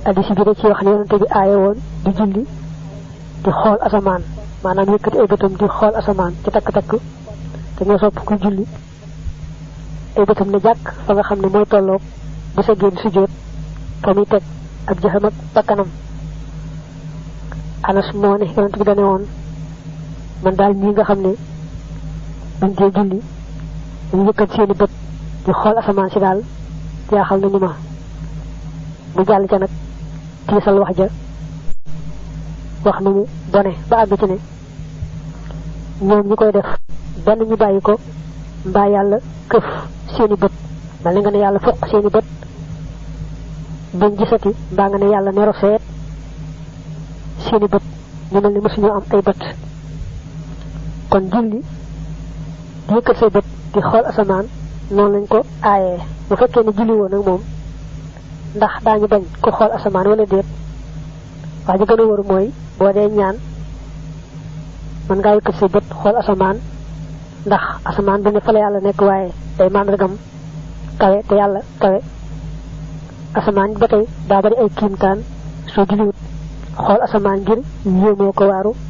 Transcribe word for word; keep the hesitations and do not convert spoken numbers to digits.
hadisi bi da ci wax ne yonante bi aaye woon di julli di xool asamaan maanaam yëkkati ay bëtam di xool asamaan ci takk-takk te ñoo sopp ku julli ay bëtam ne jàkk fa nga xam ne mooy tolloog bu sa génn sujjóot fa muy teg ak jëxam ak bakkanam. Anas moo ne yonante bi dane woon man daal ñi nga xam ne buñ dee julli dañu yëkkat seeni bët di xool asamaan si daal jaaxal nañu ma. mu jàll ca nag tiisal wax ja wax nu mu bone ba àgg ci ne ñoom ñi koy def benn ñu bàyyi ko mbaa yàlla këf seeni bët mel ni nga ne yàlla foq seeni bët bañ gisati mbaa nga ne yàlla nero seet seeni bët ñu mel ni mësuñu am ay bët. kon julli di yëkkat say bët di xool asamaan noonu lañ ko aayee. bu fekkee ne julli woon nag moom ndax daañu bañ ko xool asamaan wala déet wax ji gën a wóor mooy boo dee ñaan mën ngaa yëkkat say bët xool asamaan ndax asamaan bu ne fa la yàlla nekk waaye day màndargam kawe te yàlla kawe. asamaan ba tey daa bari ay kiimtaan soo julliwut xool asamaan ngir yéemoo ko waaru